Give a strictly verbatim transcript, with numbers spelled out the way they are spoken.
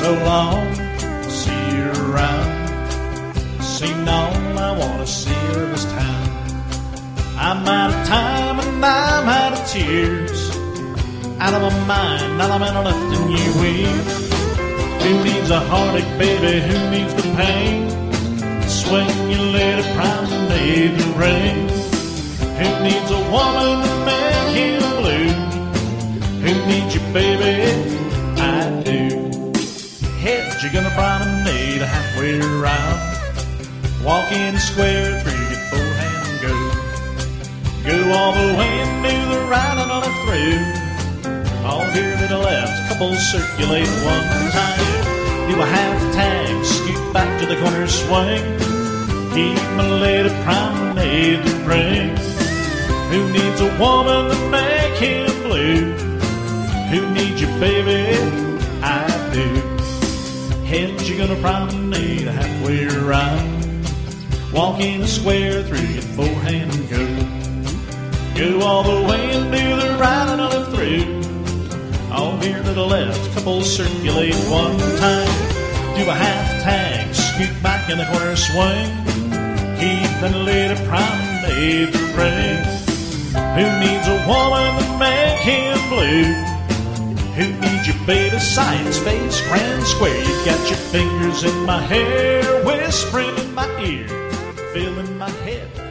so long, see you around. Seen all I want to see of this town. I'm out of time and I'm out of tears, out of my mind, not a man left in you with. Who needs a heartache, baby? Who needs the pain? Swing your lady promenade the rain. Who needs a woman to make him blue? Who needs you, baby? I do. Head, you're gonna promenade halfway around. Walk in the square, through your forehand and go. Go all the way and do the right and on through. All here to the left, couples circulate one time. Do a half tag, scoot back to the corner swing. Keep my lady promenade to bring. Who needs a woman to make him blue? Who needs you, baby? I do. Head, you're gonna promenade halfway around. Walk in the square, through your forehand and go. Go all the way and do the right and on through. All here to the left, couples circulate one time. Do a half tag, scoot back in the corner swing. Keep and let it promenade to bring. Who needs a woman to make him blue? Who needs you, baby? Science face, grand square. You got your fingers in my hair, whispering in my ear, filling my head.